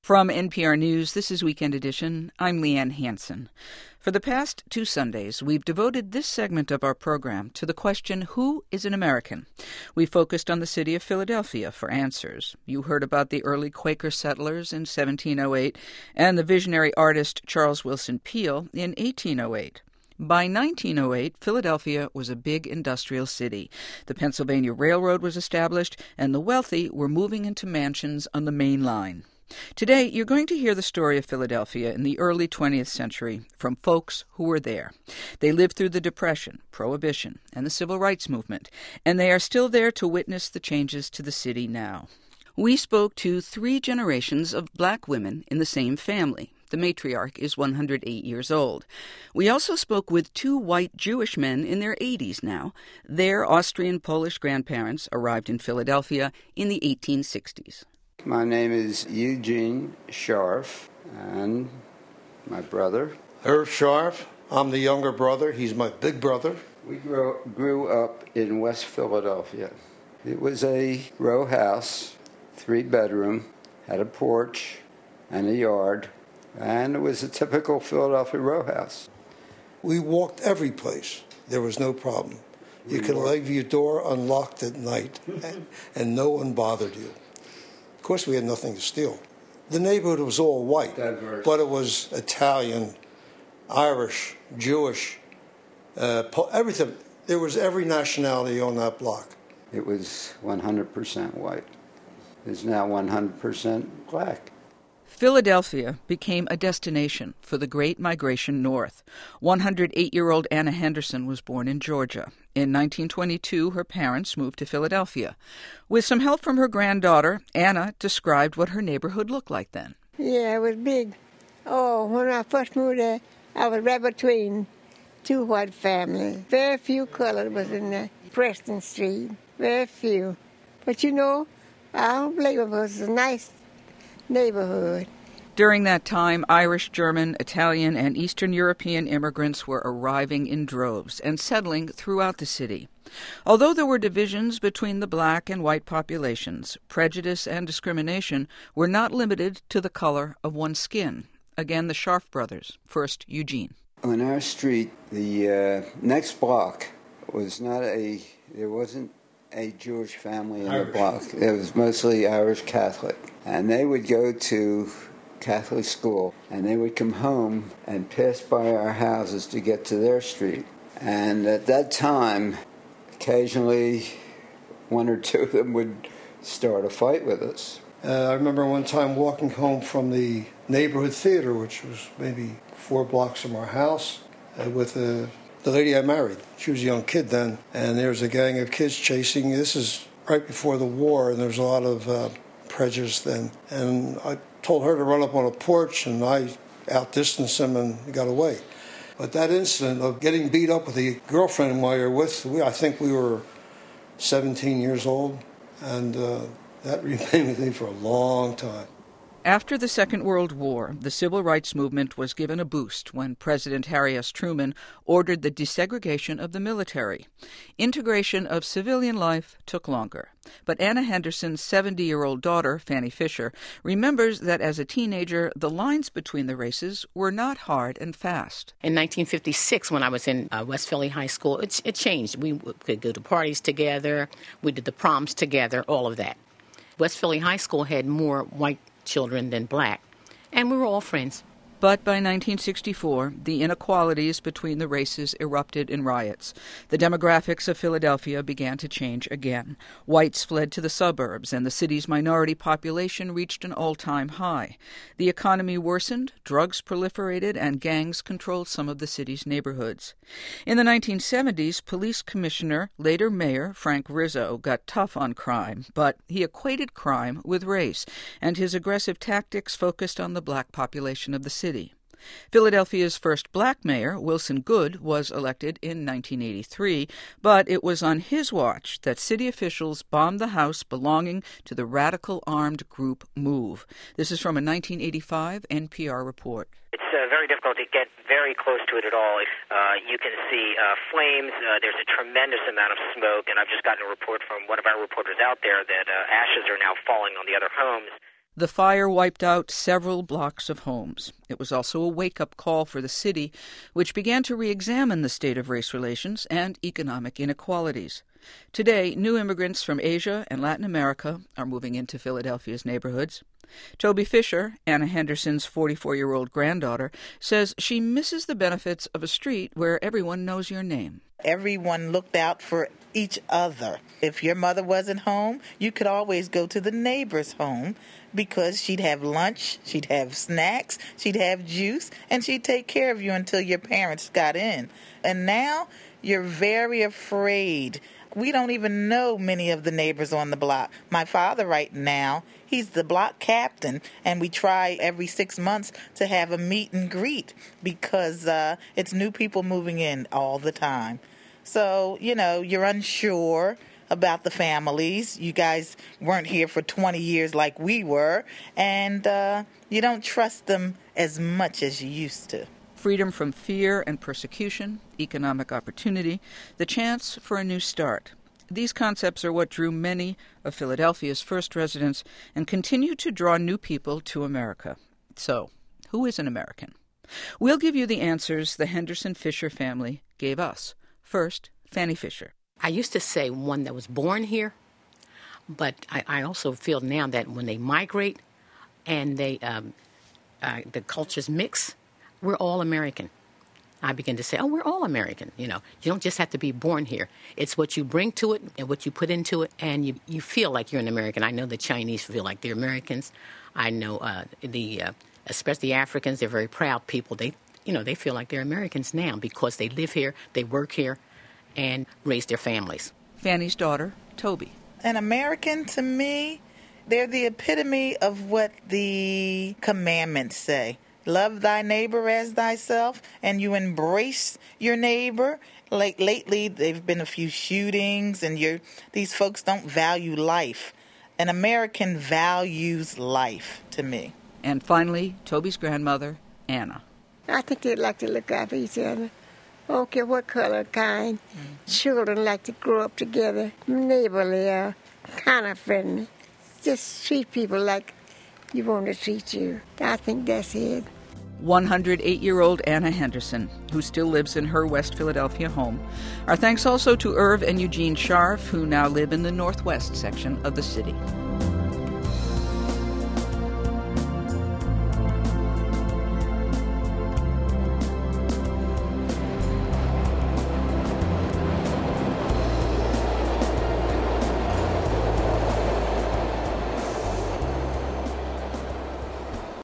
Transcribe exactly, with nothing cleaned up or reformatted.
From N P R News, this is Weekend Edition. I'm Leanne Hansen. For the past two Sundays, we've devoted this segment of our program to the question, who is an American? We focused on the city of Philadelphia for answers. You heard about the early Quaker settlers in seventeen oh eight and the visionary artist Charles Willson Peale in eighteen oh eight. By nineteen oh eight, Philadelphia was a big industrial city. The Pennsylvania Railroad was established, and the wealthy were moving into mansions on the main line. Today, you're going to hear the story of Philadelphia in the early twentieth century from folks who were there. They lived through the Depression, Prohibition, and the Civil Rights Movement, and they are still there to witness the changes to the city now. We spoke to three generations of black women in the same family. The matriarch is one hundred eight years old. We also spoke with two white Jewish men in their eighties now. Their Austrian-Polish grandparents arrived in Philadelphia in the eighteen sixties. My name is Eugene Scharf, and my brother. Irv Scharf. I'm the younger brother. He's my big brother. We grew, grew up in West Philadelphia. It was a row house, three bedroom, had a porch and a yard, and it was a typical Philadelphia row house. We walked every place. There was no problem. You could leave your door unlocked at night, and, and no one bothered you. Of course, we had nothing to steal. The neighborhood was all white, Diverse. But it was Italian, Irish, Jewish, uh, everything. There was every nationality on that block. It was one hundred percent white. It's now one hundred percent black. Philadelphia became a destination for the Great Migration North. one hundred eight-year-old Anna Henderson was born in Georgia. In nineteen twenty-two, her parents moved to Philadelphia. With some help from her granddaughter, Anna described what her neighborhood looked like then. Yeah, it was big. Oh, when I first moved there, I was right between two white families. Very few colored was in the Preston Street. Very few. But you know, I don't blame them. It was a nice neighborhood. During that time, Irish, German, Italian, and Eastern European immigrants were arriving in droves and settling throughout the city. Although there were divisions between the black and white populations, prejudice and discrimination were not limited to the color of one's skin. Again, the Scharf brothers. First, Eugene. On our street, the uh, next block was not a, there wasn't a Jewish family in Irish. The block. It was mostly Irish Catholic. And they would go to Catholic school, and they would come home and pass by our houses to get to their street. And at that time, occasionally one or two of them would start a fight with us. Uh, I remember one time walking home from the neighborhood theater, which was maybe four blocks from our house, uh, with uh, the lady I married. She was a young kid then, and there was a gang of kids chasing. This is right before the war, and there was a lot of uh, prejudice then. And I told her to run up on a porch, and I outdistanced him and got away. But that incident of getting beat up with the girlfriend while you're with, we, I think we were seventeen years old, and uh, that remained with me for a long time. After the Second World War, the civil rights movement was given a boost when President Harry S. Truman ordered the desegregation of the military. Integration of civilian life took longer. But Anna Henderson's seventy-year-old daughter, Fanny Fisher, remembers that as a teenager, the lines between the races were not hard and fast. In nineteen fifty-six, when I was in uh, West Philly High School, it, it changed. We could go to parties together. We did the proms together, all of that. West Philly High School had more white children than black, and we were all friends. But by nineteen sixty-four, the inequalities between the races erupted in riots. The demographics of Philadelphia began to change again. Whites fled to the suburbs, and the city's minority population reached an all-time high. The economy worsened, drugs proliferated, and gangs controlled some of the city's neighborhoods. In the nineteen seventies, police commissioner, later mayor, Frank Rizzo, got tough on crime, but he equated crime with race, and his aggressive tactics focused on the black population of the city. Philadelphia's first black mayor, Wilson Goode, was elected in nineteen eighty-three, but it was on his watch that city officials bombed the house belonging to the radical armed group MOVE. This is from a nineteen eighty-five N P R report. It's uh, very difficult to get very close to it at all. Uh, you can see uh, flames. Uh, there's a tremendous amount of smoke, and I've just gotten a report from one of our reporters out there that uh, ashes are now falling on the other homes. The fire wiped out several blocks of homes. It was also a wake-up call for the city, which began to re-examine the state of race relations and economic inequalities. Today, new immigrants from Asia and Latin America are moving into Philadelphia's neighborhoods. Toby Fisher, Anna Henderson's forty-four-year-old granddaughter, says she misses the benefits of a street where everyone knows your name. Everyone looked out for each other. If your mother wasn't home, you could always go to the neighbor's home because she'd have lunch, she'd have snacks, she'd have juice, and she'd take care of you until your parents got in. And now you're very afraid. We don't even know many of the neighbors on the block. My father right now, he's the block captain, and we try every six months to have a meet and greet because uh, it's new people moving in all the time. So, you know, you're unsure about the families. You guys weren't here for twenty years like we were, and uh, you don't trust them as much as you used to. Freedom from fear and persecution, economic opportunity, the chance for a new start. These concepts are what drew many of Philadelphia's first residents and continue to draw new people to America. So, who is an American? We'll give you the answers the Henderson Fisher family gave us. First, Fanny Fisher. I used to say one that was born here, but I, I also feel now that when they migrate and they um, uh, the cultures mix, we're all American. I begin to say, oh, we're all American. You know, you don't just have to be born here. It's what you bring to it and what you put into it, and you, you feel like you're an American. I know the Chinese feel like they're Americans. I know uh, the, uh, especially the Africans, they're very proud people. They, you know, they feel like they're Americans now because they live here, they work here, and raise their families. Fanny's daughter, Toby. An American, to me, they're the epitome of what the commandments say. Love thy neighbor as thyself, and you embrace your neighbor. Like lately, there've been a few shootings, and you're, these folks don't value life. An American values life, to me. And finally, Toby's grandmother, Anna. I think they like to look after each other. I don't care what color, kind. Mm-hmm. Children like to grow up together, neighborly, uh, kind of friendly. Just treat people like you want to treat you. I think that's it. one hundred eight-year-old Anna Henderson, who still lives in her West Philadelphia home. Our thanks also to Irv and Eugene Scharf, who now live in the northwest section of the city.